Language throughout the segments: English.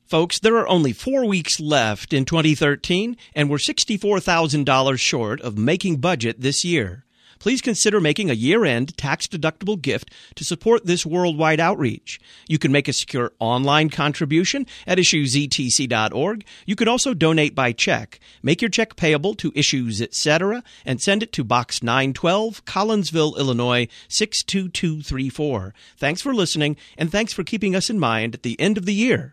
Folks, there are only 4 weeks left in 2013, and we're $64,000 short of making budget this year. Please consider making a year-end tax-deductible gift to support this worldwide outreach. You can make a secure online contribution at issuesetc.org. You can also donate by check. Make your check payable to Issues Etc. and send it to Box 912, Collinsville, Illinois, 62234. Thanks for listening, and thanks for keeping us in mind at the end of the year.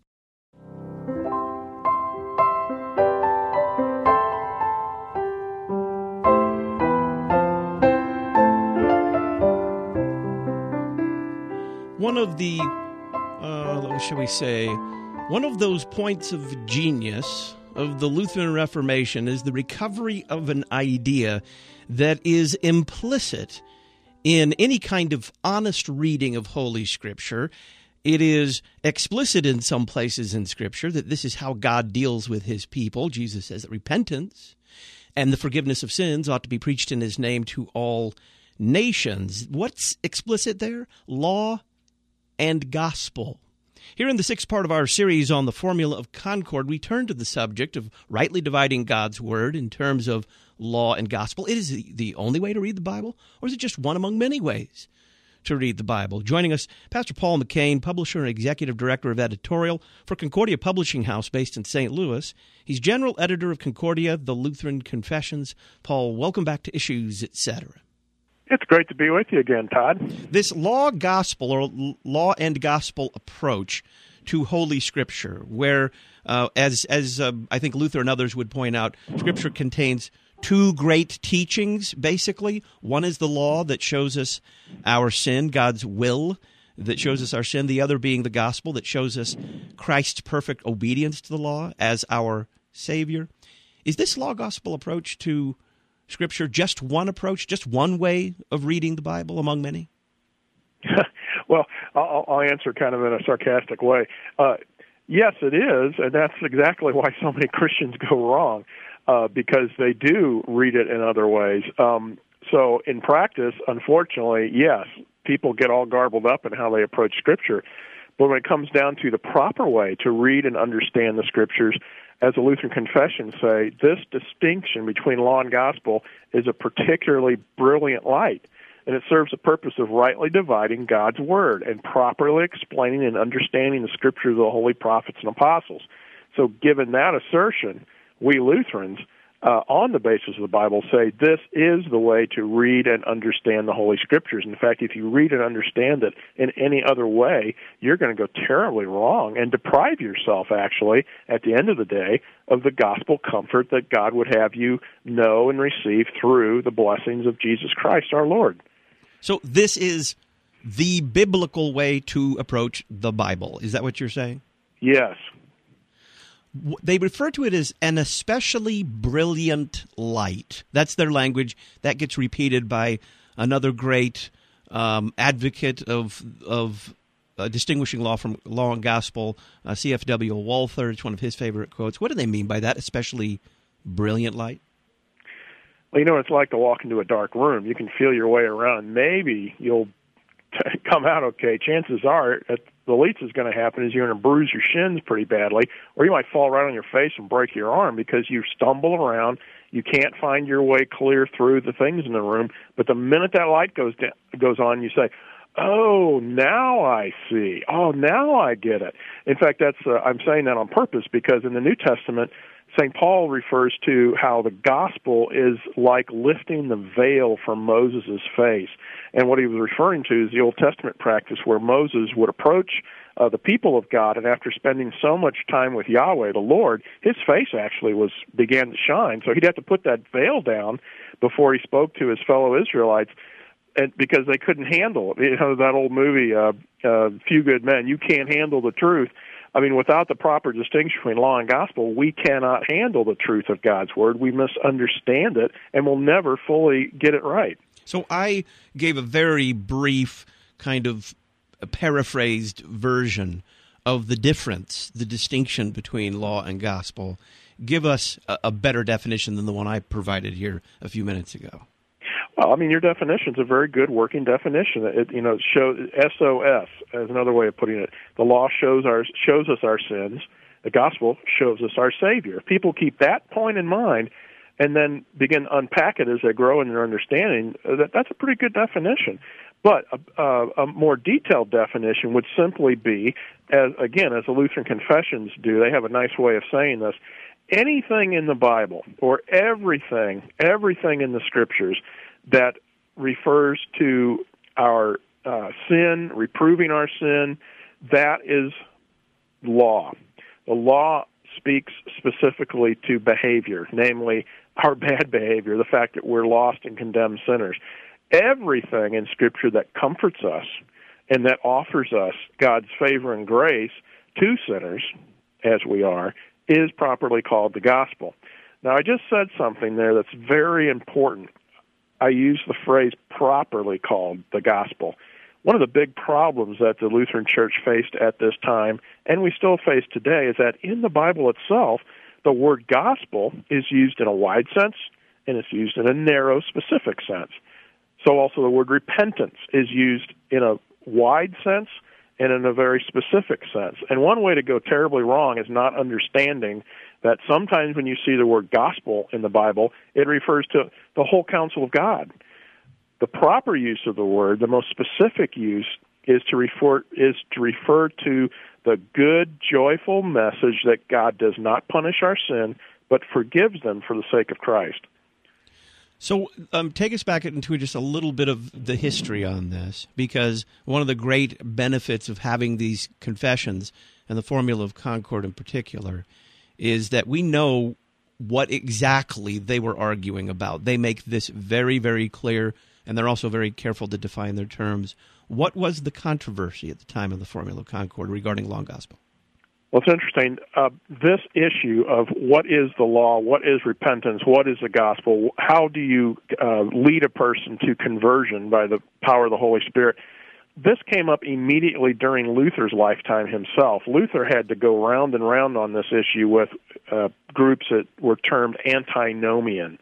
One of the, one of those points of genius of the Lutheran Reformation is the recovery of an idea that is implicit in any kind of honest reading of Holy Scripture. It is explicit in some places in Scripture that this is how God deals with his people. Jesus says that repentance and the forgiveness of sins ought to be preached in his name to all nations. What's explicit there? Law and gospel. Here in the sixth part of our series on the Formula of Concord, we turn to the subject of rightly dividing God's Word in terms of law and gospel. It is the only way to read the Bible, or is it just one among many ways to read the Bible? Joining us, Pastor Paul McCain, publisher and executive director of editorial for Concordia Publishing House based in St. Louis. He's general editor of Concordia, the Lutheran Confessions. Paul, welcome back to Issues Etc. It's great to be with you again, Todd. This law-gospel or law and gospel approach to Holy Scripture, where, as I think Luther and others would point out, Scripture contains two great teachings, basically. One is the law that shows us our sin, God's will that shows us our sin. The other being the gospel that shows us Christ's perfect obedience to the law as our Savior. Is this law-gospel approach to Scripture just one approach, just one way of reading the Bible among many? Well, I'll answer kind of in a sarcastic way. Yes, it is, and that's exactly why so many Christians go wrong, because they do read it in other ways. So in practice, unfortunately, yes, people get all garbled up in how they approach Scripture. But when it comes down to the proper way to read and understand the Scriptures, as the Lutheran Confessions say, this distinction between law and gospel is a particularly brilliant light, and it serves the purpose of rightly dividing God's Word and properly explaining and understanding the Scriptures of the holy prophets and apostles. So given that assertion, we Lutherans, on the basis of the Bible, say this is the way to read and understand the Holy Scriptures. In fact, if you read and understand it in any other way, you're going to go terribly wrong and deprive yourself, actually, at the end of the day, of the gospel comfort that God would have you know and receive through the blessings of Jesus Christ, our Lord. So this is the biblical way to approach the Bible. Is that what you're saying? Yes. They refer to it as an especially brilliant light. That's their language. That gets repeated by another great advocate of distinguishing law from law and gospel, C.F.W. Walther. It's one of his favorite quotes. What do they mean by that, especially brilliant light? Well, you know, it's like to walk into a dark room. You can feel your way around. Maybe you'll come out okay. Chances are, the least that's going to happen is you're going to bruise your shins pretty badly, or you might fall right on your face and break your arm because you stumble around. You can't find your way clear through the things in the room. But the minute that light goes on, you say, "Oh, now I see. Oh, now I get it." In fact, I'm saying that on purpose because in the New Testament, St. Paul refers to how the gospel is like lifting the veil from Moses' face. And what he was referring to is the Old Testament practice where Moses would approach the people of God, and after spending so much time with Yahweh, the Lord, his face actually began to shine. So he'd have to put that veil down before he spoke to his fellow Israelites, and because they couldn't handle it. You know, that old movie, Few Good Men, you can't handle the truth. I mean, without the proper distinction between law and gospel, we cannot handle the truth of God's Word. We misunderstand it, and we'll never fully get it right. So I gave a very brief kind of paraphrased version of the difference, the distinction between law and gospel. Give us a better definition than the one I provided here a few minutes ago. Well, I mean, your definition is a very good working definition. It shows SOS as another way of putting it. The law shows us our sins. The gospel shows us our Savior. If people keep that point in mind and then begin to unpack it as they grow in their understanding, that's a pretty good definition. But a more detailed definition would simply be, as the Lutheran confessions do, they have a nice way of saying this, anything in the Bible or everything in the Scriptures that refers to our sin, reproving our sin, that is law. The law speaks specifically to behavior, namely our bad behavior, the fact that we're lost and condemned sinners. Everything in Scripture that comforts us and that offers us God's favor and grace to sinners, as we are, is properly called the gospel. Now, I just said something there that's very important. I use the phrase properly called the gospel. One of the big problems that the Lutheran Church faced at this time, and we still face today, is that in the Bible itself, the word gospel is used in a wide sense, and it's used in a narrow, specific sense. So also the word repentance is used in a wide sense and in a very specific sense. And one way to go terribly wrong is not understanding that sometimes when you see the word gospel in the Bible, it refers to the whole counsel of God. The proper use of the word, the most specific use, is to refer to the good, joyful message that God does not punish our sin, but forgives them for the sake of Christ. So take us back into just a little bit of the history on this, because one of the great benefits of having these confessions, and the Formula of Concord in particular, is that we know what exactly they were arguing about. They make this very, very clear, and they're also very careful to define their terms. What was the controversy at the time of the Formula of Concord regarding law and gospel? Well, it's interesting. This issue of what is the law, what is repentance, what is the gospel, how do you lead a person to conversion by the power of the Holy Spirit, this came up immediately during Luther's lifetime himself. Luther had to go round and round on this issue with groups that were termed antinomian,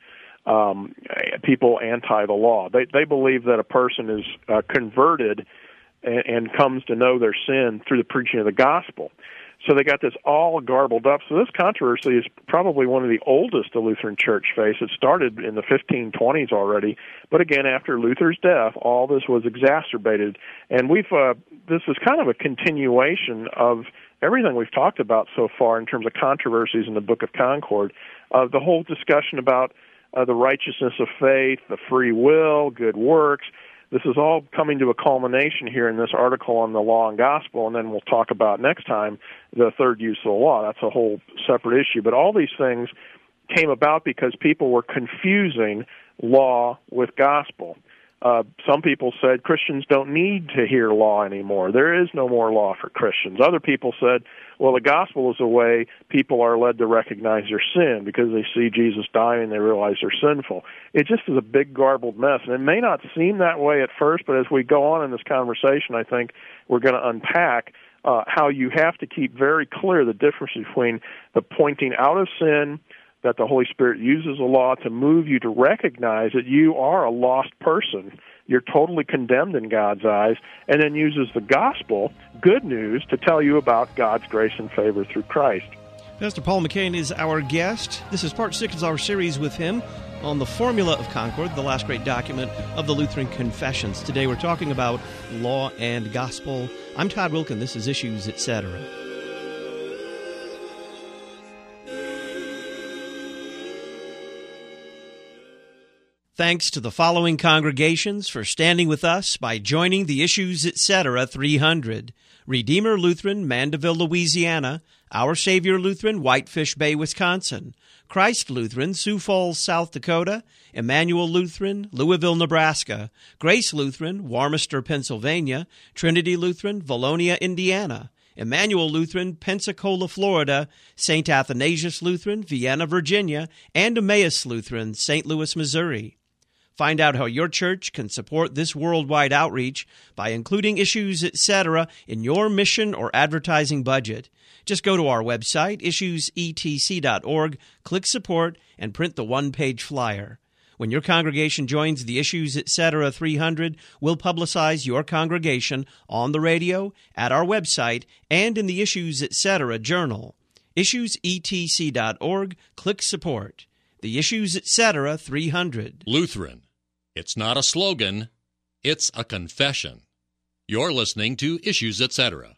people anti the law. They believe that a person is converted and comes to know their sin through the preaching of the gospel. So they got this all garbled up. So this controversy is probably one of the oldest the Lutheran Church faced. It started in the 1520s already, but again, after Luther's death, all this was exacerbated. And this is kind of a continuation of everything we've talked about so far in terms of controversies in the Book of Concord. The whole discussion about the righteousness of faith, the free will, good works. This is all coming to a culmination here in this article on the law and gospel, and then we'll talk about next time the third use of the law. That's a whole separate issue. But all these things came about because people were confusing law with gospel. Some people said Christians don't need to hear law anymore. There is no more law for Christians. Other people said, well, the gospel is a way people are led to recognize their sin because they see Jesus dying and they realize they're sinful. It just is a big garbled mess. And it may not seem that way at first, but as we go on in this conversation, I think we're going to unpack how you have to keep very clear the difference between the pointing out of sin, that the Holy Spirit uses the law to move you to recognize that you are a lost person. You're totally condemned in God's eyes, and then uses the gospel, good news, to tell you about God's grace and favor through Christ. Pastor Paul McCain is our guest. This is part 6 of our series with him on the Formula of Concord, the last great document of the Lutheran Confessions. Today we're talking about law and gospel. I'm Todd Wilkin. This is Issues, Etc. Thanks to the following congregations for standing with us by joining the Issues Etc. 300. Redeemer Lutheran, Mandeville, Louisiana. Our Savior Lutheran, Whitefish Bay, Wisconsin. Christ Lutheran, Sioux Falls, South Dakota. Emmanuel Lutheran, Louisville, Nebraska. Grace Lutheran, Warmester, Pennsylvania. Trinity Lutheran, Valonia, Indiana. Emmanuel Lutheran, Pensacola, Florida, St. Athanasius Lutheran, Vienna, Virginia, and Emmaus Lutheran, St. Louis, Missouri. Find out how your church can support this worldwide outreach by including Issues, Etc. in your mission or advertising budget. Just go to our website, issuesetc.org, click Support, and print the one-page flyer. When your congregation joins the Issues Etc. 300, we'll publicize your congregation on the radio, at our website, and in the Issues Etc. journal. IssuesETC.org. Click Support. The Issues Etc. 300. Lutheran. It's not a slogan. It's a confession. You're listening to Issues Etc.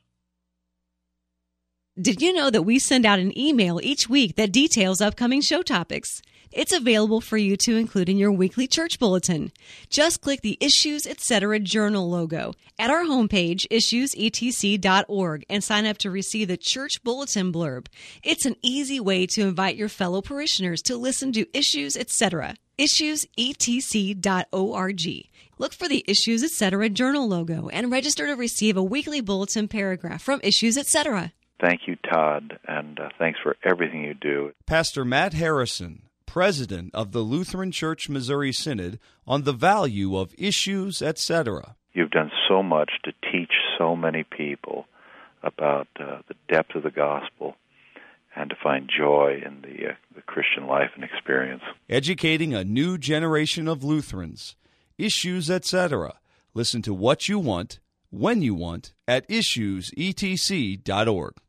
Did you know that we send out an email each week that details upcoming show topics? It's available for you to include in your weekly church bulletin. Just click the Issues Etc. journal logo at our homepage, issuesetc.org, and sign up to receive the church bulletin blurb. It's an easy way to invite your fellow parishioners to listen to Issues Etc. issuesetc.org. Look for the Issues Etc. journal logo and register to receive a weekly bulletin paragraph from Issues Etc. Thank you, Todd, and thanks for everything you do. Pastor Matt Harrison, President of the Lutheran Church Missouri Synod, on the value of Issues Etc. You've done so much to teach so many people about the depth of the gospel and to find joy in the Christian life and experience. Educating a new generation of Lutherans. Issues Etc. Listen to what you want, when you want, at issuesetc.org.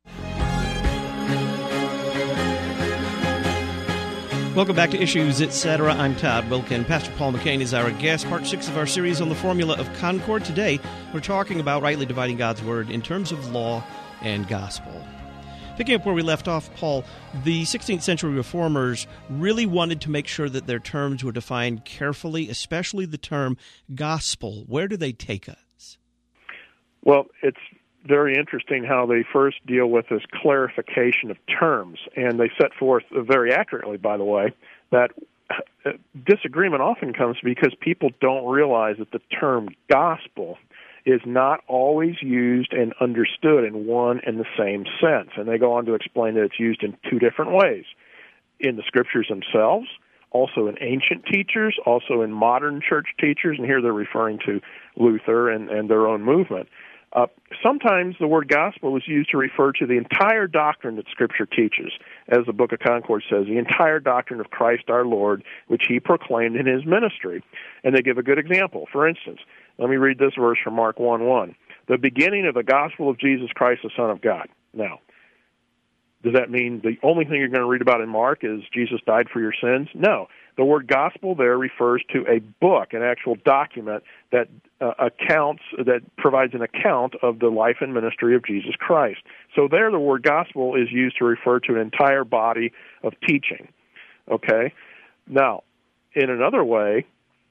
Welcome back to Issues Etc. I'm Todd Wilkin. Pastor Paul McCain is our guest. Part 6 of our series on the formula of concord. Today, we're talking about rightly dividing God's Word in terms of law and gospel. Picking up where we left off, Paul, the 16th century reformers really wanted to make sure that their terms were defined carefully, especially the term gospel. Where do they take us? Well, it's very interesting how they first deal with this clarification of terms, and they set forth very accurately, by the way, that disagreement often comes because people don't realize that the term gospel is not always used and understood in one and the same sense, and they go on to explain that it's used in two different ways, in the Scriptures themselves, also in ancient teachers, also in modern church teachers, and here they're referring to Luther and their own movement. Sometimes the word gospel is used to refer to the entire doctrine that Scripture teaches. As the Book of Concord says, the entire doctrine of Christ our Lord, which he proclaimed in his ministry. And they give a good example. For instance, let me read this verse from Mark 1:1. The beginning of the gospel of Jesus Christ, the Son of God. Now, does that mean the only thing you're going to read about in Mark is Jesus died for your sins? No. The word gospel there refers to a book, an actual document that provides an account of the life and ministry of Jesus Christ. So there the word gospel is used to refer to an entire body of teaching. Okay? Now, in another way,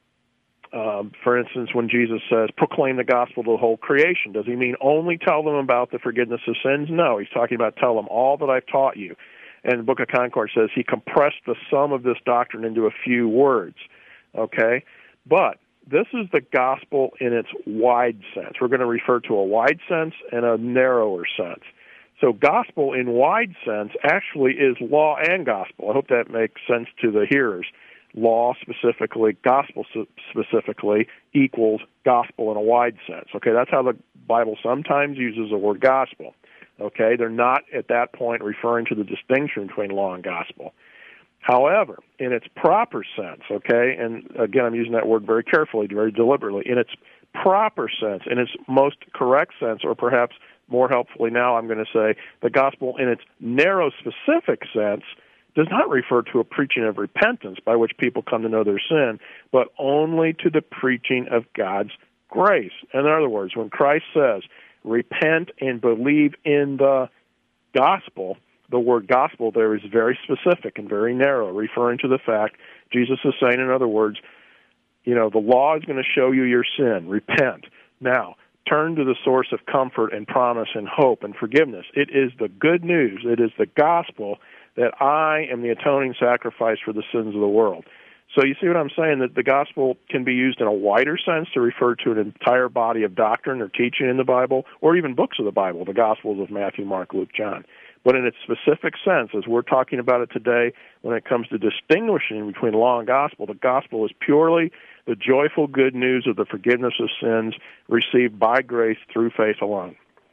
for instance, when Jesus says, proclaim the gospel to the whole creation, does he mean only tell them about the forgiveness of sins? No, he's talking about tell them all that I've taught you. And the Book of Concord says he compressed the sum of this doctrine into a few words. Okay? But this is the gospel in its wide sense. We're going to refer to a wide sense and a narrower sense. So gospel in wide sense actually is law and gospel. I hope that makes sense to the hearers. Law specifically, gospel specifically, equals gospel in a wide sense. Okay, that's how the Bible sometimes uses the word gospel. Okay, they're not at that point referring to the distinction between law and gospel. However, in its proper sense, okay, and again I'm using that word very carefully, very deliberately, in its proper sense, in its most correct sense, or perhaps more helpfully now I'm going to say the gospel in its narrow specific sense does not refer to a preaching of repentance by which people come to know their sin, but only to the preaching of God's grace. In other words, when Christ says, repent and believe in the gospel, the word gospel there is very specific and very narrow, referring to the fact Jesus is saying, in other words, the law is going to show you your sin. Repent. Now, turn to the source of comfort and promise and hope and forgiveness. It is the good news. It is the gospel that I am the atoning sacrifice for the sins of the world. So you see what I'm saying, that the gospel can be used in a wider sense to refer to an entire body of doctrine or teaching in the Bible, or even books of the Bible, the Gospels of Matthew, Mark, Luke, John. But in its specific sense, as we're talking about it today, when it comes to distinguishing between law and gospel, the gospel is purely the joyful good news of the forgiveness of sins received by grace through faith alone.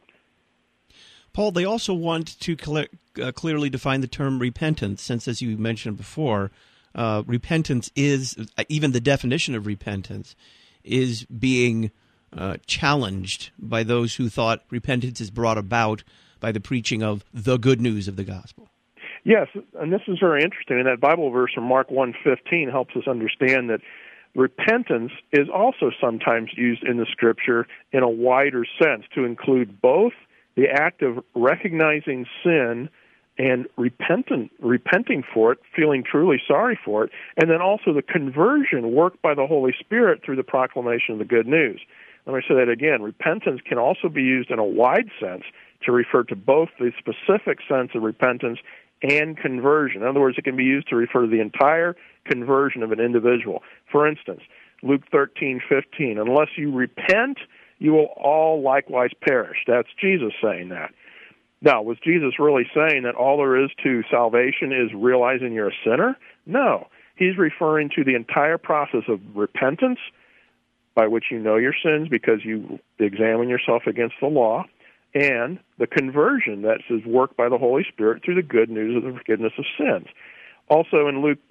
Paul, they also want to clearly define the term repentance, since, as you mentioned before, repentance is, even the definition of repentance, is being challenged by those who thought repentance is brought about by the preaching of the good news of the gospel. Yes, and this is very interesting. And that Bible verse from Mark 1:15 helps us understand that repentance is also sometimes used in the Scripture in a wider sense to include both the act of recognizing sin and repenting for it, feeling truly sorry for it, and then also the conversion worked by the Holy Spirit through the proclamation of the good news. Let me say that again. Repentance can also be used in a wide sense to refer to both the specific sense of repentance and conversion. In other words, it can be used to refer to the entire conversion of an individual. For instance, Luke 13:15, unless you repent, you will all likewise perish. That's Jesus saying that. Now, was Jesus really saying that all there is to salvation is realizing you're a sinner? No. He's referring to the entire process of repentance, by which you know your sins because you examine yourself against the law, and the conversion that is worked by the Holy Spirit through the good news of the forgiveness of sins. Also in Luke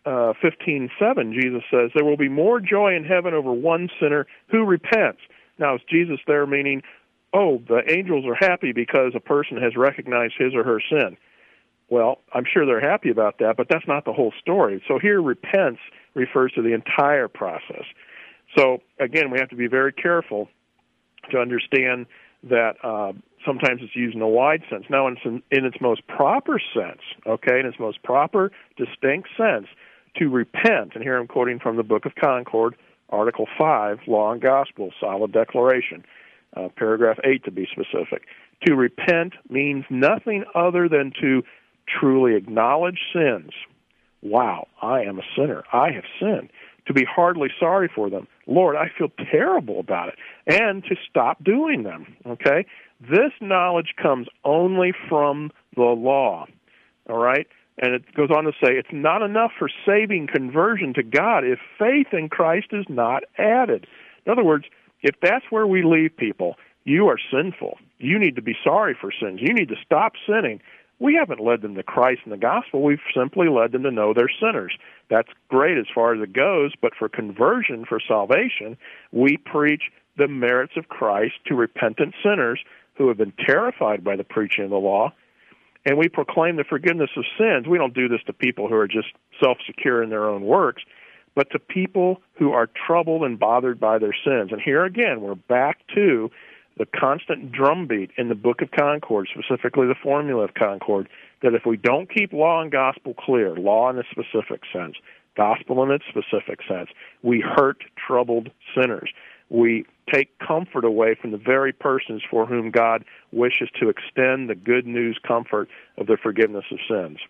15:7, Jesus says, there will be more joy in heaven over one sinner who repents. Now, is Jesus there meaning, the angels are happy because a person has recognized his or her sin? Well, I'm sure they're happy about that, but that's not the whole story. So here, repents refers to the entire process. So, again, we have to be very careful to understand that sometimes it's used in a wide sense. Now, in its most proper sense, in its most proper, distinct sense, to repent, and here I'm quoting from the Book of Concord, Article 5, Law and Gospel, Solid Declaration, paragraph 8 to be specific. To repent means nothing other than to truly acknowledge sins. Wow, I am a sinner. I have sinned. To be heartily sorry for them. Lord, I feel terrible about it. And to stop doing them, okay? This knowledge comes only from the law, all right? And it goes on to say, it's not enough for saving conversion to God if faith in Christ is not added. In other words, if that's where we leave people, you are sinful. You need to be sorry for sins. You need to stop sinning. We haven't led them to Christ and the gospel. We've simply led them to know they're sinners. That's great as far as it goes, but for conversion, for salvation, we preach the merits of Christ to repentant sinners who have been terrified by the preaching of the law, and we proclaim the forgiveness of sins. We don't do this to people who are just self-secure in their own works, but to people who are troubled and bothered by their sins. And here again, we're back to the constant drumbeat in the Book of Concord, specifically the formula of Concord, that if we don't keep law and gospel clear, law in a specific sense, gospel in its specific sense, we hurt troubled sinners. We take comfort away from the very persons for whom God wishes to extend the good news comfort of the forgiveness of sins.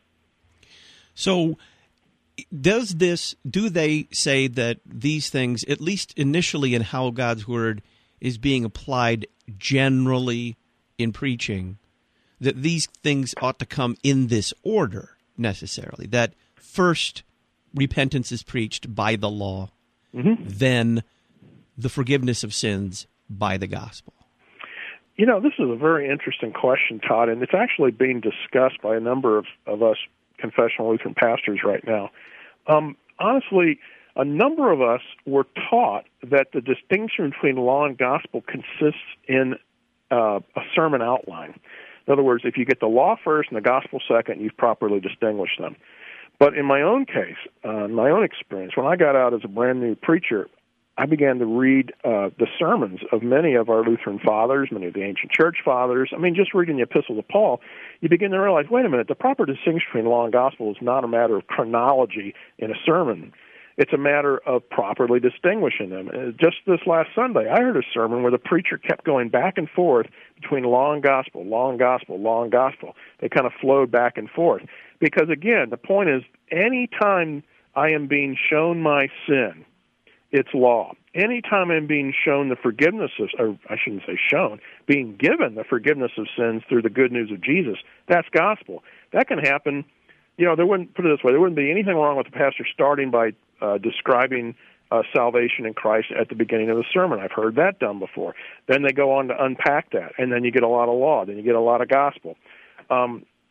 So do they say that these things, at least initially in how God's Word is being applied generally in preaching, that these things ought to come in this order necessarily, that first repentance is preached by the law, then the forgiveness of sins by the gospel? You know, this is a very interesting question, Todd, and it's actually being discussed by a number of us confessional Lutheran pastors right now. Honestly, a number of us were taught that the distinction between law and gospel consists in a sermon outline. In other words, if you get the law first and the gospel second, you've properly distinguished them. But in my own case, my own experience, when I got out as a brand new preacher, I began to read the sermons of many of our Lutheran fathers, many of the ancient church fathers. I mean, just reading the epistles of Paul, you begin to realize, wait a minute, the proper distinction between law and gospel is not a matter of chronology in a sermon. It's a matter of properly distinguishing them. Just this last Sunday, I heard a sermon where the preacher kept going back and forth between law and gospel, law and gospel, law and gospel. They kind of flowed back and forth. Because, again, the point is, any time I am being shown my sin, it's law. Anytime I'm being shown the forgiveness of, or I shouldn't say shown, being given the forgiveness of sins through the good news of Jesus, that's gospel. That can happen. You know, there wouldn't be anything wrong with the pastor starting by describing salvation in Christ at the beginning of the sermon. I've heard that done before. Then they go on to unpack that, and then you get a lot of law. Then you get a lot of gospel.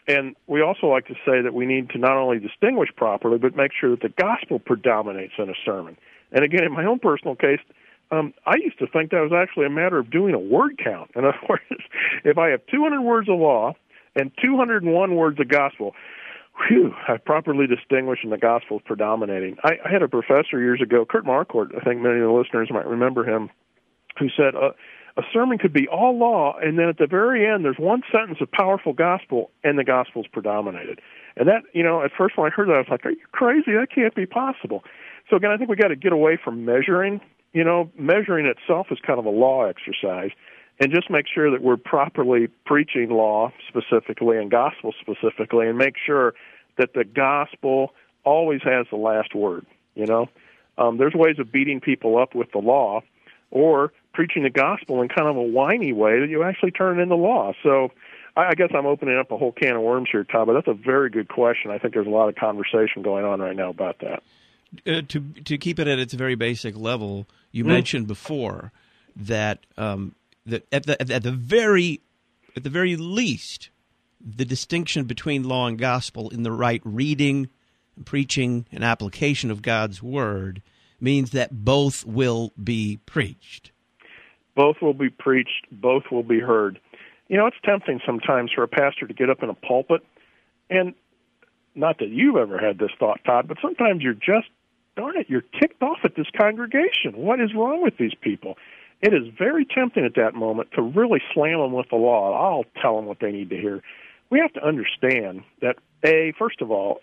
And we also like to say that we need to not only distinguish properly, but make sure that the gospel predominates in a sermon. And again, in my own personal case, I used to think that was actually a matter of doing a word count. In other words, if I have 200 words of law and 201 words of gospel, I've properly distinguished and the gospel is predominating. I had a professor years ago, Kurt Marquardt, I think many of the listeners might remember him, who said a sermon could be all law, and then at the very end there's one sentence of powerful gospel, and the gospel's predominated. And that, at first when I heard that, I was like, are you crazy? That can't be possible. So again, I think we got to get away from measuring. Measuring itself is kind of a law exercise, and just make sure that we're properly preaching law specifically and gospel specifically, and make sure that the gospel always has the last word. There's ways of beating people up with the law, or preaching the gospel in kind of a whiny way that you actually turn into law. So I guess I'm opening up a whole can of worms here, Todd, but that's a very good question. I think there's a lot of conversation going on right now about that. To keep it at its very basic level, you mentioned before that that at the very least, the distinction between law and gospel in the right reading, and preaching, and application of God's word means that both will be preached. Both will be preached. Both will be heard. It's tempting sometimes for a pastor to get up in a pulpit, and not that you've ever had this thought, Todd, but sometimes you're just, darn it, you're ticked off at this congregation. What is wrong with these people? It is very tempting at that moment to really slam them with the law. I'll tell them what they need to hear. We have to understand that, first of all,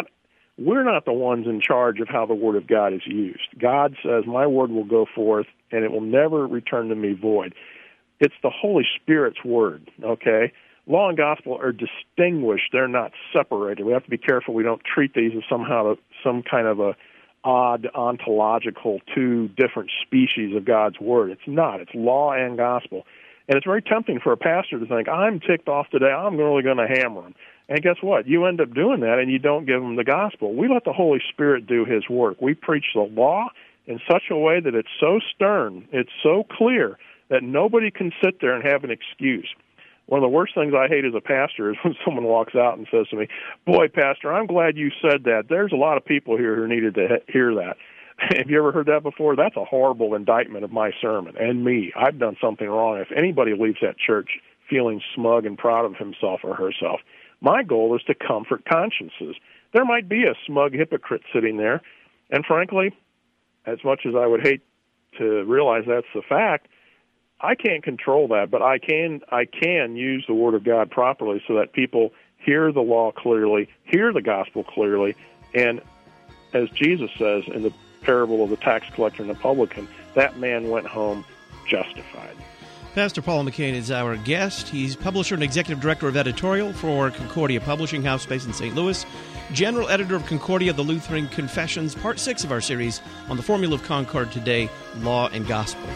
we're not the ones in charge of how the Word of God is used. God says, my word will go forth, and it will never return to me void. It's the Holy Spirit's word, okay? Law and gospel are distinguished. They're not separated. We have to be careful we don't treat these as some kind of a odd ontological two different species of God's word. It's not. It's law and gospel. And it's very tempting for a pastor to think, I'm ticked off today, I'm really going to hammer him. And guess what? You end up doing that, and you don't give them the gospel. We let the Holy Spirit do his work. We preach the law in such a way that it's so stern, it's so clear, that nobody can sit there and have an excuse. One of the worst things I hate as a pastor is when someone walks out and says to me, boy, Pastor, I'm glad you said that. There's a lot of people here who needed to hear that. Have you ever heard that before? That's a horrible indictment of my sermon and me. I've done something wrong. If anybody leaves that church feeling smug and proud of himself or herself, my goal is to comfort consciences. There might be a smug hypocrite sitting there, and frankly, as much as I would hate to realize that's the fact, I can't control that, but I can use the Word of God properly so that people hear the law clearly, hear the gospel clearly, and as Jesus says in the parable of the tax collector and the publican, that man went home justified. Pastor Paul McCain is our guest. He's publisher and executive director of editorial for Concordia Publishing House based in St. Louis, general editor of Concordia, the Lutheran Confessions, part 6 of our series on the Formula of Concord today, Law and Gospel.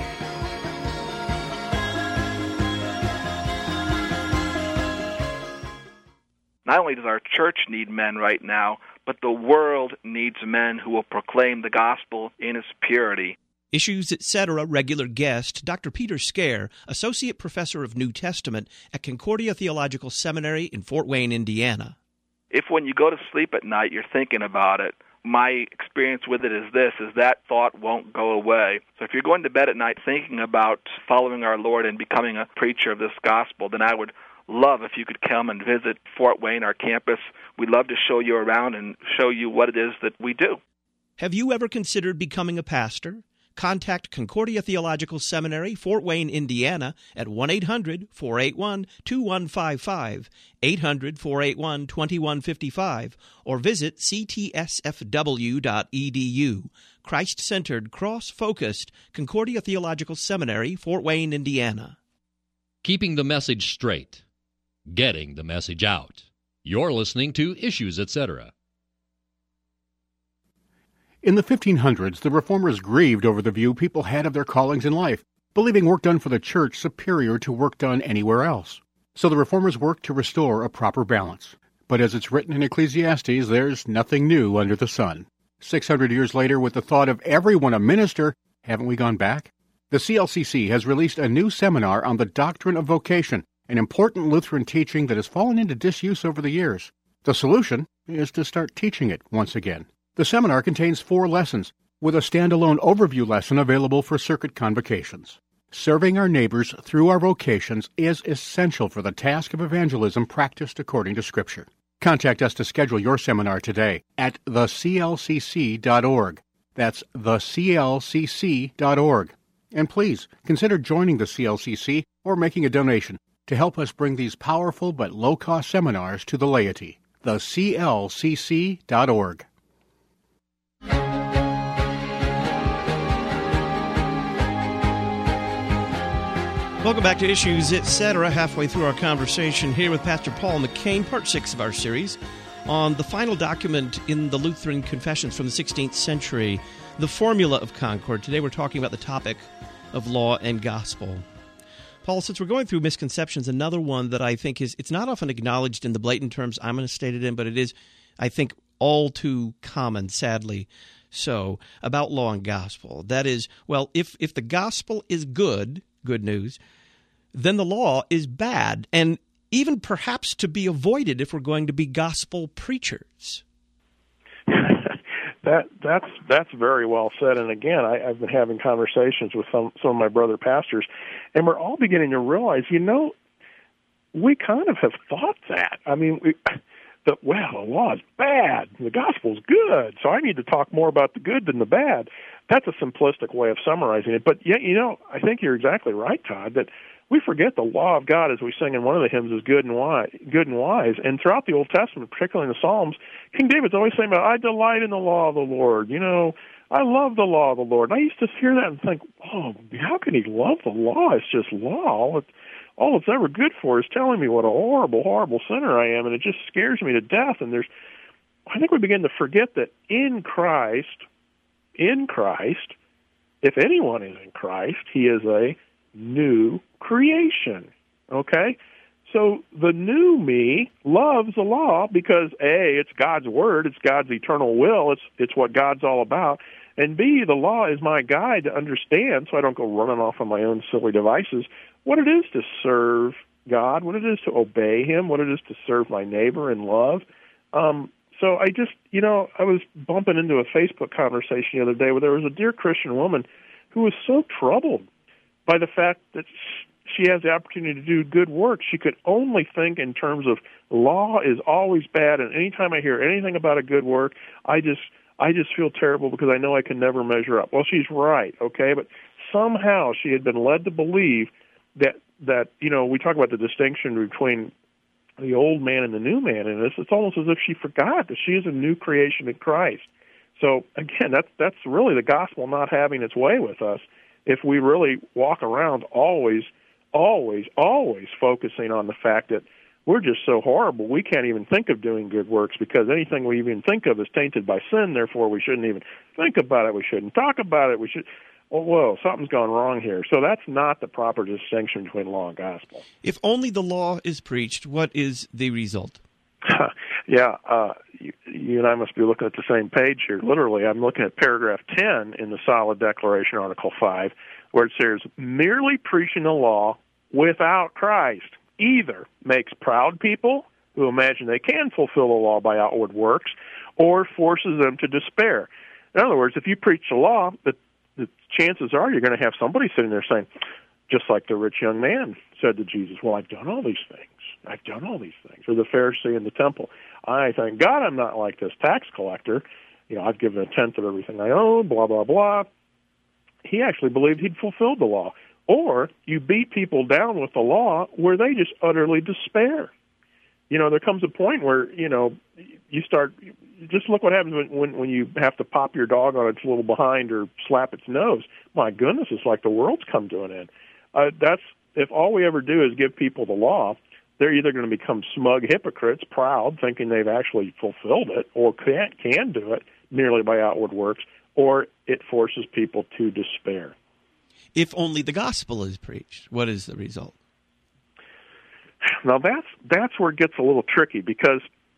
Not only does our church need men right now, but the world needs men who will proclaim the gospel in its purity. Issues, Etc. regular guest, Dr. Peter Scare, Associate Professor of New Testament at Concordia Theological Seminary in Fort Wayne, Indiana. If when you go to sleep at night you're thinking about it, my experience with it is that thought won't go away. So if you're going to bed at night thinking about following our Lord and becoming a preacher of this gospel, then I would love if you could come and visit Fort Wayne, our campus. We'd love to show you around and show you what it is that we do. Have you ever considered becoming a pastor? Contact Concordia Theological Seminary, Fort Wayne, Indiana, at 1-800-481-2155, 800-481-2155, or visit ctsfw.edu. Christ-centered, cross-focused Concordia Theological Seminary, Fort Wayne, Indiana. Keeping the message straight. Getting the message out. You're listening to Issues, Etc. In the 1500s, the Reformers grieved over the view people had of their callings in life, believing work done for the church superior to work done anywhere else. So the Reformers worked to restore a proper balance. But as it's written in Ecclesiastes, there's nothing new under the sun. 600 years later, with the thought of everyone a minister, haven't we gone back? The CLCC has released a new seminar on the doctrine of vocation an important Lutheran teaching that has fallen into disuse over the years. The solution is to start teaching it once again. The seminar contains 4 lessons, with a standalone overview lesson available for circuit convocations. Serving our neighbors through our vocations is essential for the task of evangelism practiced according to Scripture. Contact us to schedule your seminar today at theclcc.org. That's theclcc.org. And please consider joining the CLCC or making a donation to help us bring these powerful but low-cost seminars to the laity. theclcc.org. Welcome back to Issues Etc. Halfway through our conversation here with Pastor Paul McCain, part 6 of our series on the final document in the Lutheran Confessions from the 16th century, the Formula of Concord. Today we're talking about the topic of law and gospel. Paul, since we're going through misconceptions, another one that I think it's not often acknowledged in the blatant terms I'm going to state it in, but it is, I think, all too common, sadly so, about law and gospel. That is, well, if the gospel is good news, then the law is bad, and even perhaps to be avoided if we're going to be gospel preachers. That's very well said. And again, I've been having conversations with some of my brother pastors, and we're all beginning to realize, we kind of have thought that. I mean, the law is bad, the gospel's good, so I need to talk more about the good than the bad. That's a simplistic way of summarizing it. But yeah, I think you're exactly right, Todd, that we forget the law of God, as we sing in one of the hymns, is good and wise. And throughout the Old Testament, particularly in the Psalms, King David's always saying, I delight in the law of the Lord. I love the law of the Lord. And I used to hear that and think, how can he love the law? It's just law. All it's ever good for is telling me what a horrible, horrible sinner I am, and it just scares me to death. And I think we begin to forget that in Christ, if anyone is in Christ, he is a new creation, okay? So the new me loves the law because, A, it's God's word, it's God's eternal will, it's what God's all about, and B, the law is my guide to understand so I don't go running off on my own silly devices what it is to serve God, what it is to obey him, what it is to serve my neighbor in love. So I just, I was bumping into a Facebook conversation the other day where there was a dear Christian woman who was so troubled by the fact that she has the opportunity to do good work. She could only think in terms of law is always bad, and anytime I hear anything about a good work, I just feel terrible because I know I can never measure up. Well, she's right, okay, but somehow she had been led to believe that we talk about the distinction between the old man and the new man in this. It's almost as if she forgot that she is a new creation in Christ. So again, that's really the gospel not having its way with us. If we really walk around always focusing on the fact that we're just so horrible, we can't even think of doing good works because anything we even think of is tainted by sin, therefore we shouldn't even think about it, we shouldn't talk about it, whoa, something's gone wrong here. So that's not the proper distinction between law and gospel. If only the law is preached, what is the result? Yeah, you and I must be looking at the same page here. Literally, I'm looking at paragraph 10 in the Solid Declaration, Article 5, where it says, merely preaching the law without Christ either makes proud people who imagine they can fulfill the law by outward works or forces them to despair. In other words, if you preach the law, the chances are you're going to have somebody sitting there saying, just like the rich young man said to Jesus, well, I've done all these things. Or the Pharisee in the temple, I thank God I'm not like this tax collector. I've given a tenth of everything I own, blah, blah, blah. He actually believed he'd fulfilled the law. Or you beat people down with the law where they just utterly despair. There comes a point where, you start, just look what happens when you have to pop your dog on its little behind or slap its nose. My goodness, it's like the world's come to an end. If all we ever do is give people the law, they're either going to become smug hypocrites, proud, thinking they've actually fulfilled it, or can do it merely by outward works, or it forces people to despair. If only the gospel is preached, what is the result? Now that's where it gets a little tricky because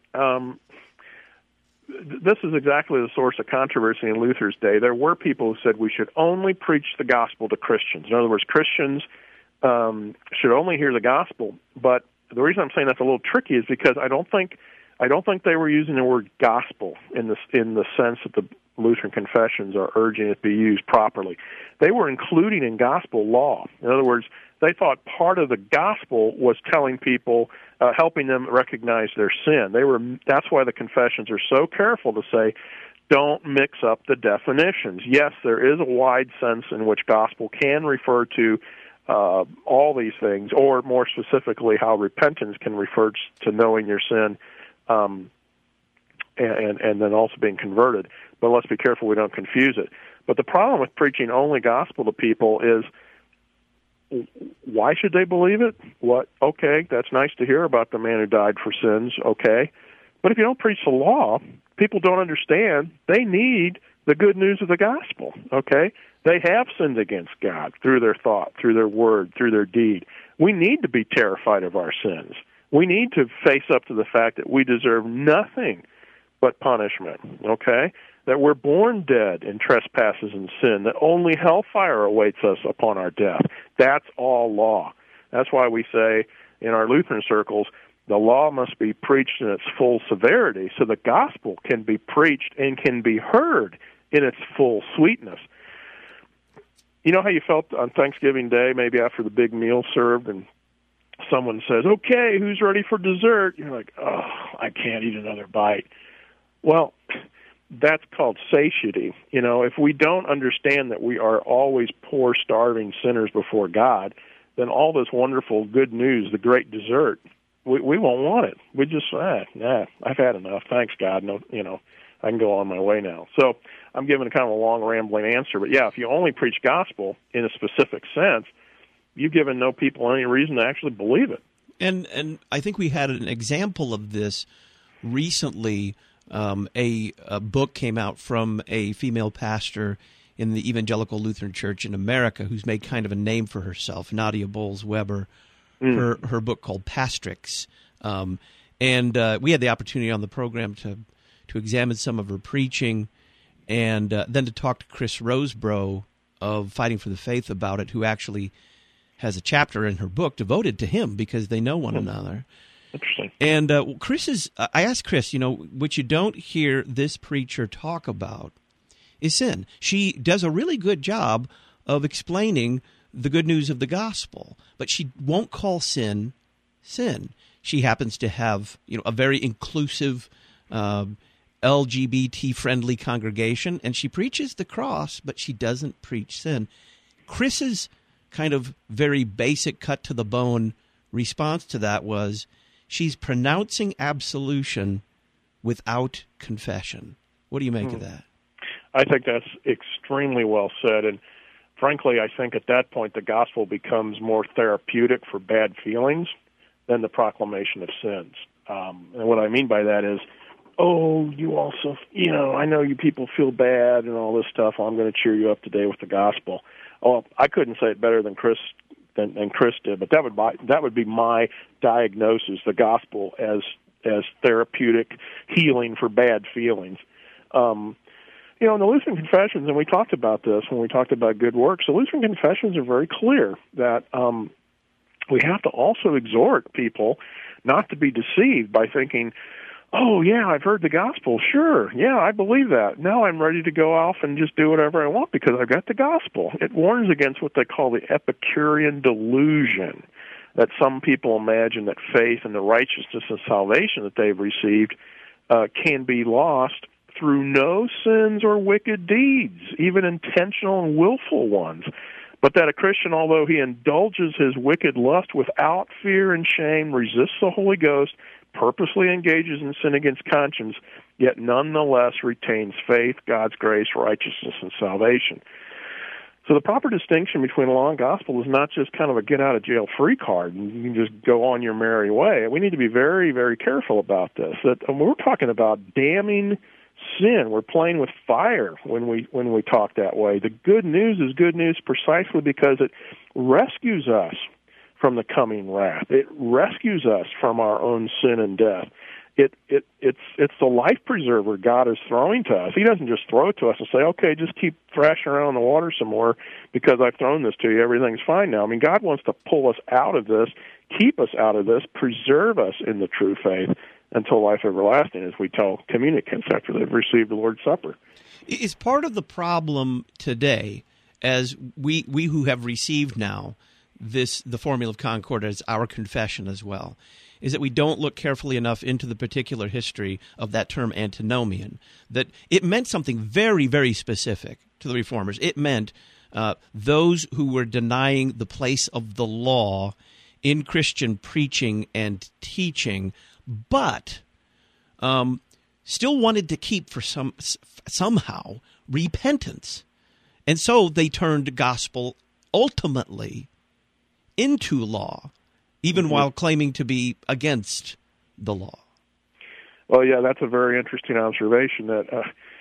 this is exactly the source of controversy in Luther's day. There were people who said we should only preach the gospel to Christians. In other words, Christians should only hear the gospel. But the reason I'm saying that's a little tricky is because I don't think they were using the word gospel in the sense that the Lutheran confessions are urging it be used properly. They were including in gospel law. In other words, they thought part of the gospel was telling people, helping them recognize their sin. That's why the confessions are so careful to say, don't mix up the definitions. Yes, there is a wide sense in which gospel can refer to all these things, or more specifically, how repentance can refer to knowing your sin, and then also being converted. But let's be careful we don't confuse it. But the problem with preaching only gospel to people is, why should they believe it? What? Okay, that's nice to hear about the man who died for sins, okay. But if you don't preach the law, people don't understand. They need the good news of the gospel, okay? They have sinned against God through their thought, through their word, through their deed. We need to be terrified of our sins. We need to face up to the fact that we deserve nothing but punishment, okay? That we're born dead in trespasses and sin, that only hellfire awaits us upon our death. That's all law. That's why we say in our Lutheran circles, the law must be preached in its full severity so the gospel can be preached and can be heard in its full sweetness. You know how you felt on Thanksgiving Day, maybe after the big meal served, and someone says, okay, who's ready for dessert? You're like, oh, I can't eat another bite. Well, that's called satiety. You know, if we don't understand that we are always poor, starving sinners before God, then all this wonderful good news, the great dessert, we won't want it. We just, I've had enough. Thanks, God. No, I can go on my way now. So I'm giving kind of a long, rambling answer. But, yeah, if you only preach gospel in a specific sense, you've given no people any reason to actually believe it. And I think we had an example of this recently. A book came out from a female pastor in the Evangelical Lutheran Church in America who's made kind of a name for herself, Nadia Bowles-Weber. Her book called Pastrix. And we had the opportunity on the program to examine some of her preaching and then to talk to Chris Rosebrough of Fighting for the Faith about it, who actually has a chapter in her book devoted to him because they know one another. Interesting. And I asked Chris, what you don't hear this preacher talk about is sin. She does a really good job of explaining the good news of the gospel, but she won't call sin. She happens to have, a very inclusive, LGBT-friendly congregation, and she preaches the cross, but she doesn't preach sin. Chris's kind of very basic, cut-to-the-bone response to that was, she's pronouncing absolution without confession. What do you make of that? I think that's extremely well said, and frankly, I think at that point the gospel becomes more therapeutic for bad feelings than the proclamation of sins. And what I mean by that is, you also, I know you people feel bad and all this stuff. I'm going to cheer you up today with the gospel. Oh, I couldn't say it better than Chris did, but that would be my diagnosis: the gospel as therapeutic healing for bad feelings. In the Lutheran Confessions, and we talked about this when we talked about good works, the Lutheran Confessions are very clear that we have to also exhort people not to be deceived by thinking, oh, yeah, I've heard the gospel. Sure, yeah, I believe that. Now I'm ready to go off and just do whatever I want because I've got the gospel. It warns against what they call the Epicurean delusion, that some people imagine that faith and the righteousness and salvation that they've received can be lost through no sins or wicked deeds, even intentional and willful ones. But that a Christian, although he indulges his wicked lust without fear and shame, resists the Holy Ghost, purposely engages in sin against conscience, yet nonetheless retains faith, God's grace, righteousness, and salvation. So the proper distinction between law and gospel is not just kind of a get-out-of-jail-free card, and you can just go on your merry way. We need to be very, very careful about this. That we're talking about damning sin. We're playing with fire when we talk that way. The good news is good news precisely because it rescues us from the coming wrath. It rescues us from our own sin and death. it's the life preserver God is throwing to us. He doesn't just throw it to us and say, okay, just keep thrashing around in the water some more because I've thrown this to you. Everything's fine now. I mean, God wants to pull us out of this, keep us out of this, preserve us in the true faith until life everlasting, as we tell communicants after they've received the Lord's Supper. Is part of the problem today, as we who have received now the formula of Concord as our confession as well, is that we don't look carefully enough into the particular history of that term antinomian, that it meant something very, very specific to the Reformers. It meant those who were denying the place of the law in Christian preaching and teaching, but still wanted to keep for somehow repentance. And so they turned gospel ultimately into law, even while claiming to be against the law. Well, yeah, that's a very interesting observation, that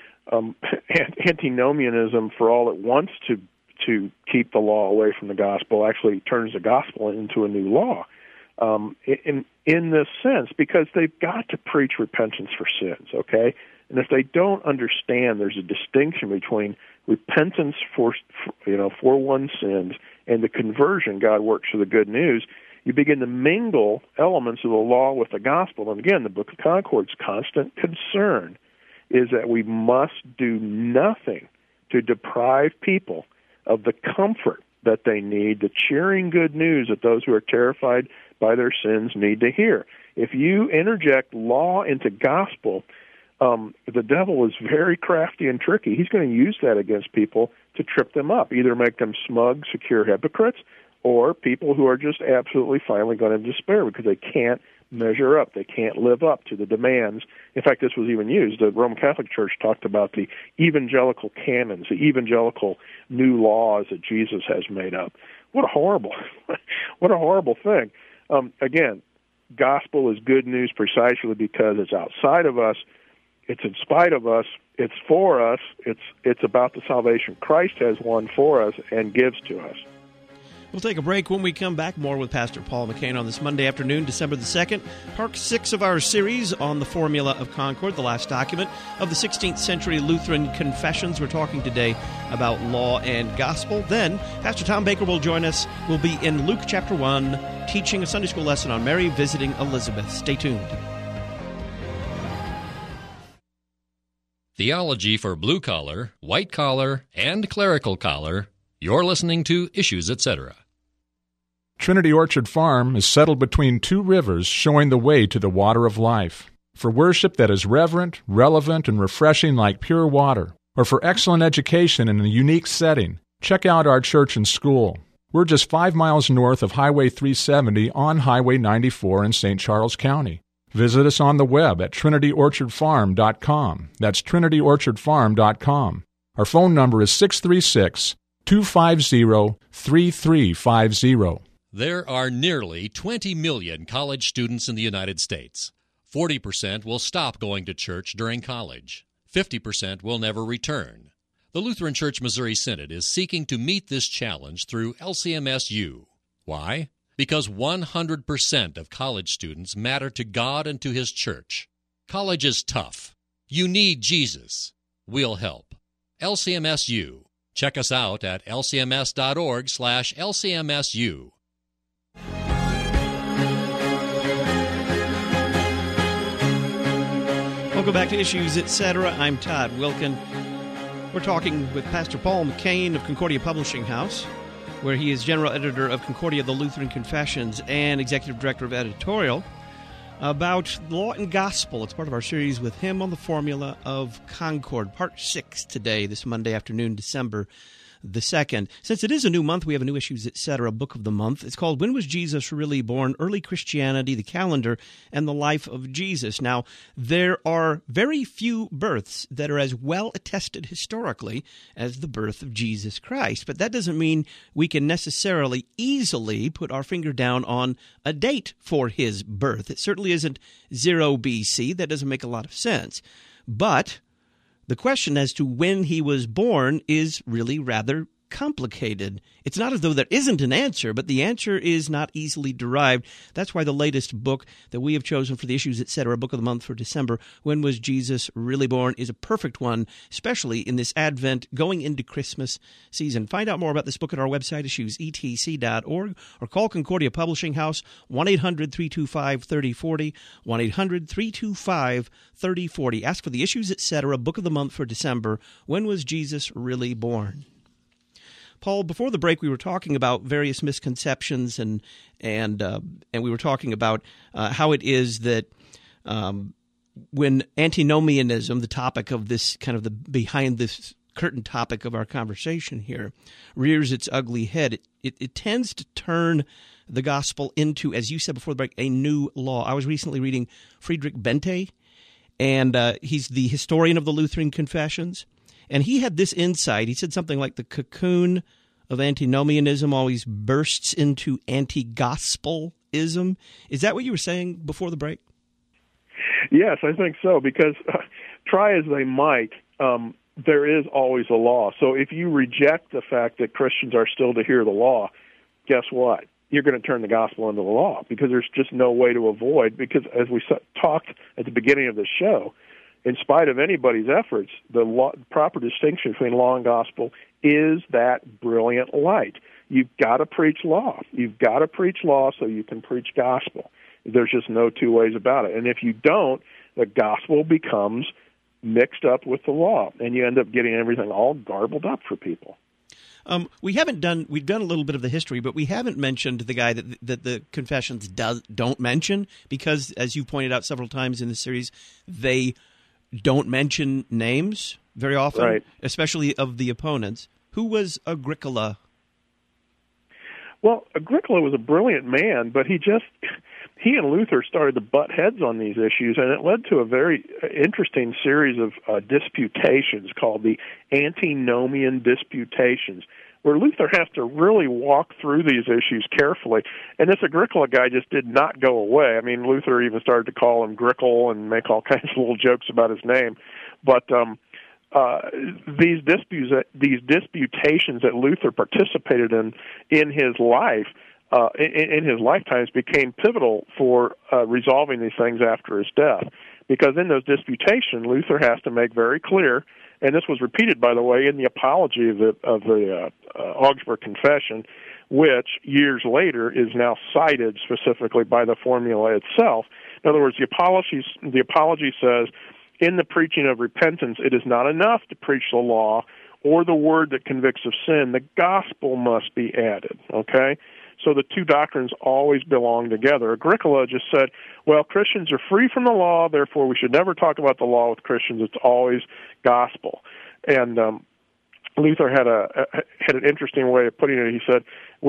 antinomianism, for all it wants to keep the law away from the gospel, actually turns the gospel into a new law in this sense, because they've got to preach repentance for sins, okay? And if they don't understand there's a distinction between repentance for one's sins and the conversion God works for the good news, you begin to mingle elements of the law with the gospel. And again, the Book of Concord's constant concern is that we must do nothing to deprive people of the comfort that they need, the cheering good news that those who are terrified by their sins need to hear. If you interject law into gospel, the devil is very crafty and tricky. He's going to use that against people to trip them up, either make them smug, secure hypocrites, or people who are just absolutely finally going to despair because they can't measure up. They can't live up to the demands. In fact, this was even used. The Roman Catholic Church talked about the evangelical canons, the evangelical new laws that Jesus has made up. What a horrible thing. Again, gospel is good news precisely because it's outside of us, it's in spite of us, it's for us, it's about the salvation Christ has won for us and gives to us. We'll take a break. When we come back, more with Pastor Paul McCain on this Monday afternoon, December the 2nd, part 6 of our series on the Formula of Concord, the last document of the 16th century Lutheran confessions. We're talking today about law and gospel. Then Pastor Tom Baker will join us. We'll be in Luke chapter 1, teaching a Sunday school lesson on Mary visiting Elizabeth. Stay tuned. Theology for blue collar, white collar, and clerical collar. You're listening to Issues, Etc. Trinity Orchard Farm is settled between two rivers, showing the way to the water of life. For worship that is reverent, relevant, and refreshing like pure water, or for excellent education in a unique setting, check out our church and school. We're just 5 miles north of Highway 370 on Highway 94 in St. Charles County. Visit us on the web at trinityorchardfarm.com. That's trinityorchardfarm.com. Our phone number is 636-250-3350. There are nearly 20 million college students in the United States. 40% will stop going to church during college. 50% will never return. The Lutheran Church Missouri Synod is seeking to meet this challenge through LCMSU. Why? Because 100% of college students matter to God and to His church. College is tough. You need Jesus. We'll help. LCMSU. Check us out at lcms.org/LCMSU. Welcome back to Issues, Etc. I'm Todd Wilkin. We're talking with Pastor Paul McCain of Concordia Publishing House, where he is general editor of Concordia, the Lutheran Confessions, and executive director of editorial, about law and gospel. It's part of our series with him on the Formula of Concord, part 6 today, this Monday afternoon, December the 2nd. Since it is a new month, we have a new Issues, Etc. book of the month. It's called When Was Jesus Really Born? Early Christianity, the Calendar, and the Life of Jesus. Now, there are very few births that are as well attested historically as the birth of Jesus Christ. But that doesn't mean we can necessarily easily put our finger down on a date for his birth. It certainly isn't 0 BC. That doesn't make a lot of sense. But the question as to when he was born is really rather complicated. It's not as though there isn't an answer, but the answer is not easily derived. That's why the latest book that we have chosen for the Issues, Etc., Book of the Month for December, When Was Jesus Really Born, is a perfect one, especially in this Advent going into Christmas season. Find out more about this book at our website, issuesetc.org, or call Concordia Publishing House, 1-800-325-3040, 1-800-325-3040. Ask for the Issues, Etc., Book of the Month for December, When Was Jesus Really Born? Paul, before the break, we were talking about various misconceptions, and we were talking about how it is that when antinomianism, the topic of this kind of the behind this curtain topic of our conversation here, rears its ugly head, it tends to turn the gospel into, as you said before the break, a new law. I was recently reading Friedrich Bente, and he's the historian of the Lutheran Confessions. And he had this insight. He said something like the cocoon of antinomianism always bursts into anti-gospelism. Is that what you were saying before the break? Yes, I think so, because try as they might, there is always a law. So if you reject the fact that Christians are still to hear the law, guess what? You're going to turn the gospel into the law, because there's just no way to avoid, because as we talked at the beginning of the show, in spite of anybody's efforts, the proper distinction between law and gospel is that brilliant light. You've got to preach law. You've got to preach law so you can preach gospel. There's just no two ways about it. And if you don't, the gospel becomes mixed up with the law, and you end up getting everything all garbled up for people. We've done a little bit of the history, but we haven't mentioned the guy that the Confessions don't mention, because, as you pointed out several times in the series, they don't mention names very often, right, especially of the opponents. Who was Agricola? Well, Agricola was a brilliant man, but he and Luther started to butt heads on these issues, and it led to a very interesting series of disputations called the Antinomian Disputations, where Luther has to really walk through these issues carefully. And this Agricola guy just did not go away. I mean, Luther even started to call him Grickle and make all kinds of little jokes about his name. But these disputations that Luther participated in his life, in his lifetimes, became pivotal for resolving these things after his death. Because in those disputations, Luther has to make very clear, and this was repeated, by the way, in the Apology of the Augsburg Confession, which years later is now cited specifically by the formula itself. In other words, the Apology says, in the preaching of repentance, it is not enough to preach the law or the word that convicts of sin. The gospel must be added, okay? So the two doctrines always belong together. Agricola just said, well, Christians are free from the law, therefore we should never talk about the law with Christians. It's always gospel. And Luther had an interesting way of putting it. He said,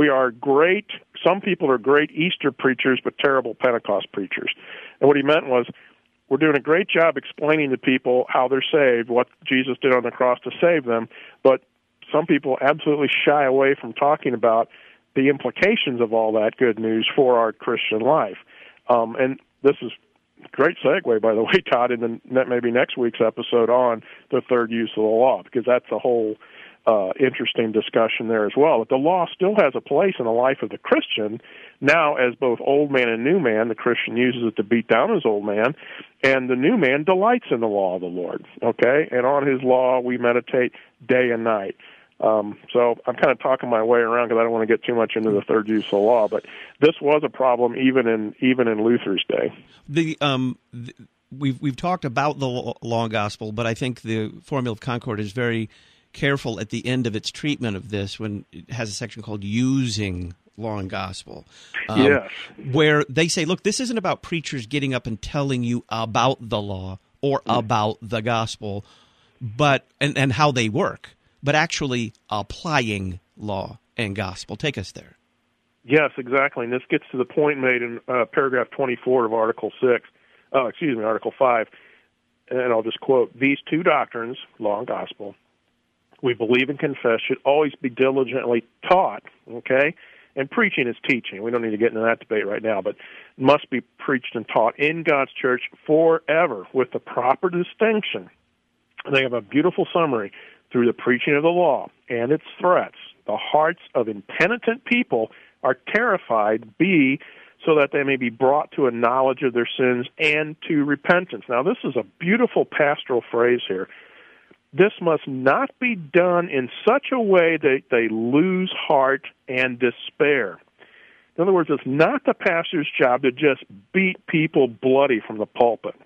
some people are great Easter preachers, but terrible Pentecost preachers. And what he meant was, we're doing a great job explaining to people how they're saved, what Jesus did on the cross to save them, but some people absolutely shy away from talking about the implications of all that good news for our Christian life. And this is a great segue, by the way, Todd, in maybe next week's episode on the third use of the law, because that's a whole interesting discussion there as well. But the law still has a place in the life of the Christian. Now, as both old man and new man, the Christian uses it to beat down his old man, and the new man delights in the law of the Lord, okay? And on his law we meditate day and night. So I'm kind of talking my way around because I don't want to get too much into the third use of the law, but this was a problem even in Luther's day. We've talked about the law and gospel, but I think the Formula of Concord is very careful at the end of its treatment of this when it has a section called Using Law and Gospel, yes, where they say, look, this isn't about preachers getting up and telling you about the law or about the gospel, but and how they work, but actually applying law and gospel. Take us there. Yes, exactly. And this gets to the point made in paragraph 24 of Article 5, and I'll just quote, these two doctrines, law and gospel, we believe and confess should always be diligently taught, okay? And preaching is teaching. We don't need to get into that debate right now, but must be preached and taught in God's church forever with the proper distinction. They have a beautiful summary. through the preaching of the law and its threats, the hearts of impenitent people are terrified, B, so that they may be brought to a knowledge of their sins and to repentance. Now, this is a beautiful pastoral phrase here. This must not be done in such a way that they lose heart and despair. In other words, it's not the pastor's job to just beat people bloody from the pulpit.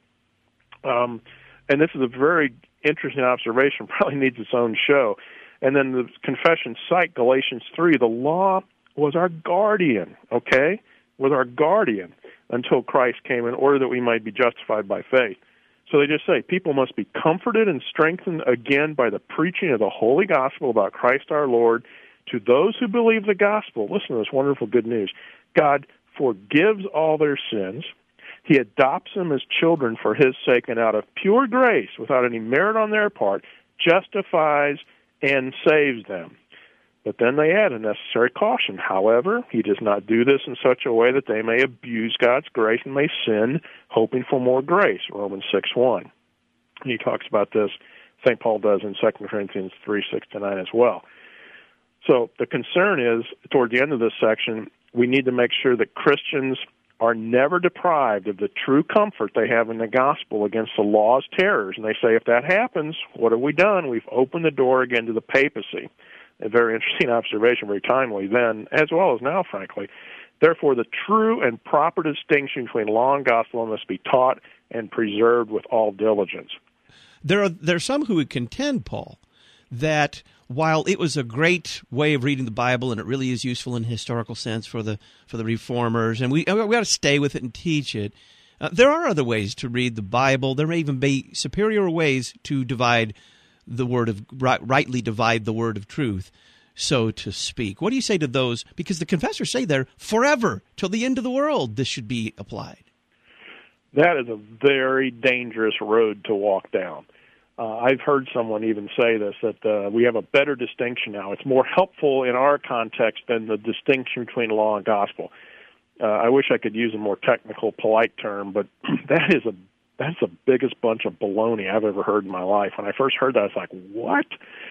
And this is a very interesting observation, probably needs its own show. And then the confession cite Galatians 3, the law was our guardian, okay? Was our guardian until Christ came in order that we might be justified by faith. So they just say people must be comforted and strengthened again by the preaching of the holy gospel about Christ our Lord. To those who believe the gospel, listen to this wonderful good news. God forgives all their sins. He adopts them as children for his sake, and out of pure grace, without any merit on their part, justifies and saves them. But then they add a necessary caution. However, he does not do this in such a way that they may abuse God's grace and may sin, hoping for more grace, Romans 6:1. He talks about this, St. Paul does in 2 Corinthians 3:6-9 as well. So the concern is, toward the end of this section, we need to make sure that Christians are never deprived of the true comfort they have in the gospel against the law's terrors. And they say, if that happens, what have we done? We've opened the door again to the papacy. A very interesting observation, very timely then, as well as now, frankly. Therefore, the true and proper distinction between law and gospel must be taught and preserved with all diligence. There are some who would contend, Paul, that while it was a great way of reading the Bible, and it really is useful in a historical sense for the reformers, and we got to stay with it and teach it, there are other ways to read the Bible. There may even be superior ways to divide the word of rightly divide the word of truth, so to speak. What do you say to those? Because the confessors say there forever till the end of the world this should be applied. That is a very dangerous road to walk down. I've heard someone even say this, that we have a better distinction now. It's more helpful in our context than the distinction between law and gospel. I wish I could use a more technical, polite term, but that's the biggest bunch of baloney I've ever heard in my life. When I first heard that, I was like, what?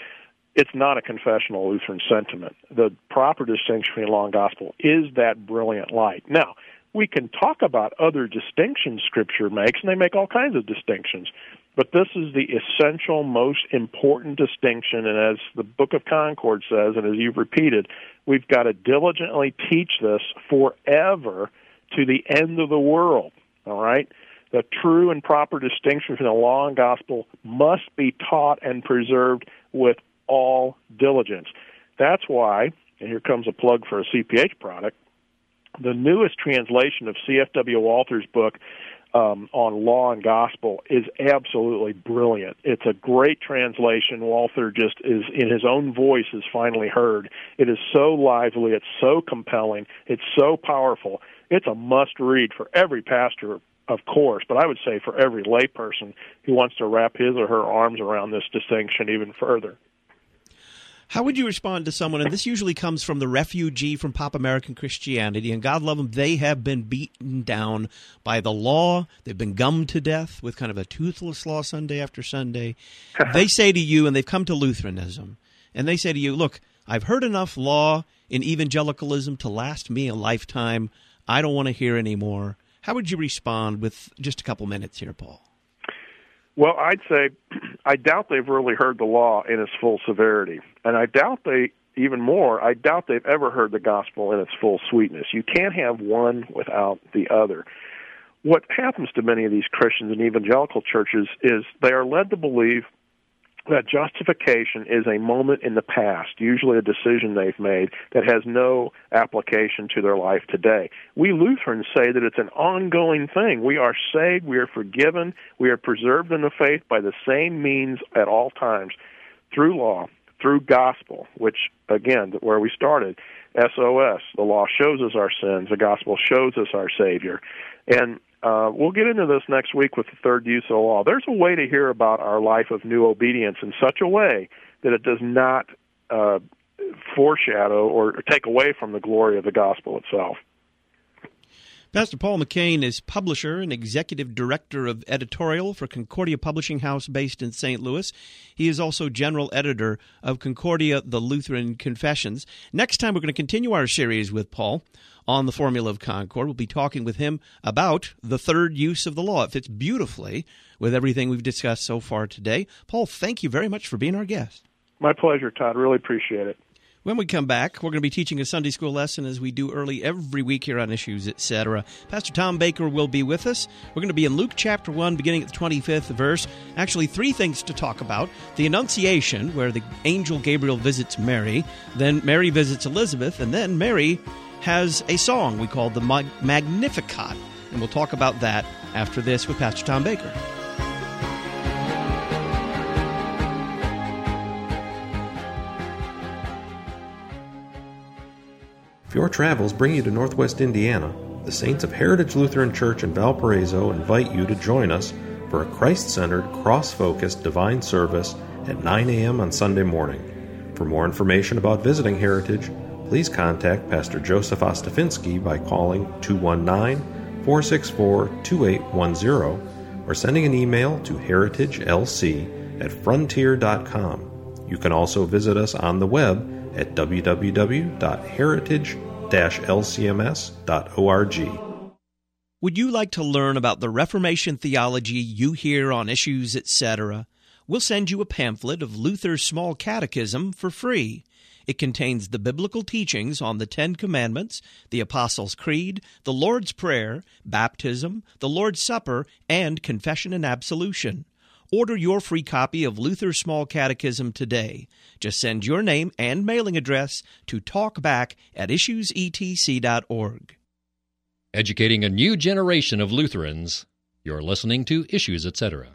It's not a confessional Lutheran sentiment. The proper distinction between law and gospel is that brilliant light. Now, we can talk about other distinctions Scripture makes, and they make all kinds of distinctions. But this is the essential, most important distinction, and as the Book of Concord says, and as you've repeated, we've got to diligently teach this forever to the end of the world, all right? The true and proper distinction between the law and gospel must be taught and preserved with all diligence. That's why, and here comes a plug for a CPH product, the newest translation of C.F.W. Walther's book on law and gospel is absolutely brilliant. It's a great translation. Walther just is, in his own voice, is finally heard. It is so lively. It's so compelling. It's so powerful. It's a must-read for every pastor, of course, but I would say for every layperson who wants to wrap his or her arms around this distinction even further. How would you respond to someone, and this usually comes from the refugee from Pop American Christianity, and God love them, they have been beaten down by the law. They've been gummed to death with kind of a toothless law Sunday after Sunday. They say to you, and they've come to Lutheranism, and they say to you, look, I've heard enough law in evangelicalism to last me a lifetime. I don't want to hear any more. How would you respond with just a couple minutes here, Paul? Well, I'd say I doubt they've really heard the law in its full severity. And I doubt they've ever heard the gospel in its full sweetness. You can't have one without the other. What happens to many of these Christians in evangelical churches is they are led to believe that justification is a moment in the past, usually a decision they've made that has no application to their life today. We Lutherans say that it's an ongoing thing. We are saved, we are forgiven, we are preserved in the faith by the same means at all times, through law, through gospel, which, again, where we started, SOS, the law shows us our sins, the gospel shows us our Savior. And we'll get into this next week with the third use of the law. There's a way to hear about our life of new obedience in such a way that it does not foreshadow or take away from the glory of the gospel itself. Pastor Paul McCain is publisher and executive director of editorial for Concordia Publishing House based in St. Louis. He is also general editor of Concordia, the Lutheran Confessions. Next time, we're going to continue our series with Paul on the Formula of Concord. We'll be talking with him about the third use of the law. It fits beautifully with everything we've discussed so far today. Paul, thank you very much for being our guest. My pleasure, Todd. Really appreciate it. When we come back, we're going to be teaching a Sunday school lesson as we do early every week here on Issues, Etc. Pastor Tom Baker will be with us. We're going to be in Luke chapter 1, beginning at the 25th verse. Actually, three things to talk about. The Annunciation, where the angel Gabriel visits Mary. Then Mary visits Elizabeth. And then Mary has a song we call the Magnificat. And we'll talk about that after this with Pastor Tom Baker. If your travels bring you to Northwest Indiana, the Saints of Heritage Lutheran Church in Valparaiso invite you to join us for a Christ-centered, cross-focused divine service at 9 a.m. on Sunday morning. For more information about visiting Heritage, please contact Pastor Joseph Ostafinsky by calling 219-464-2810 or sending an email to heritagelc@frontier.com. You can also visit us on the web at www.heritage-lcms.org. Would you like to learn about the Reformation theology you hear on Issues, Etc.? We'll send you a pamphlet of Luther's Small Catechism for free. It contains the biblical teachings on the Ten Commandments, the Apostles' Creed, the Lord's Prayer, baptism, the Lord's Supper, and confession and absolution. Order your free copy of Luther's Small Catechism today. Just send your name and mailing address to talkback@issuesetc.org. Educating a new generation of Lutherans. You're listening to Issues, Etc.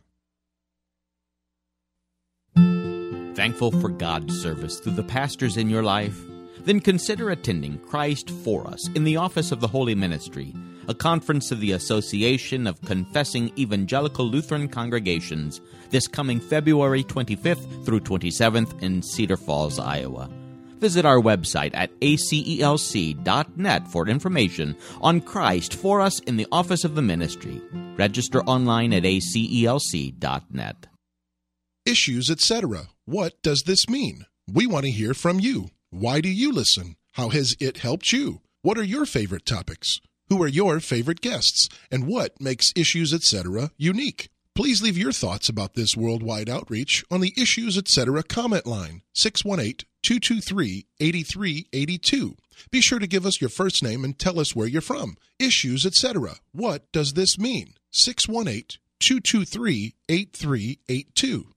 Thankful for God's service through the pastors in your life? Then consider attending Christ for Us in the Office of the Holy Ministry, a conference of the Association of Confessing Evangelical Lutheran Congregations, this coming February 25th through 27th in Cedar Falls, Iowa. Visit our website at acelc.net for information on Christ for Us in the Office of the Ministry. Register online at acelc.net. Issues, etc. What does this mean? We want to hear from you. Why do you listen? How has it helped you? What are your favorite topics? Who are your favorite guests? And what makes Issues, etc. unique? Please leave your thoughts about this worldwide outreach on the Issues, etc. comment line, 618-223-8382. Be sure to give us your first name and tell us where you're from. Issues, etc. What does this mean? 618-223-8382.